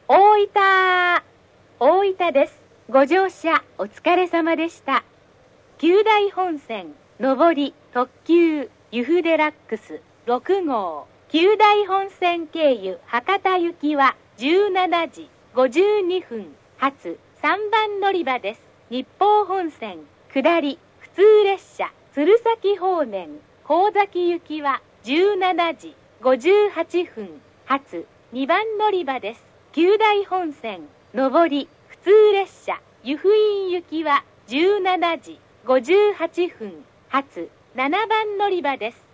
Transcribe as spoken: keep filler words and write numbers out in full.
大分、大分です。ご乗車お疲れ様でした。九大本線、上り、特急、ユフデラックスろく号。九大本線経由博多行きはじゅうしちじごじゅうにふん発さんばん乗り場です。日豊本線、下り、普通列車、鶴崎方面、神崎行きはじゅうしちじごじゅうはっぷん発にばん乗り場です。九大本線、上り、普通列車、湯布院行きはじゅうしちじごじゅうはっぷん発ななばん乗り場です。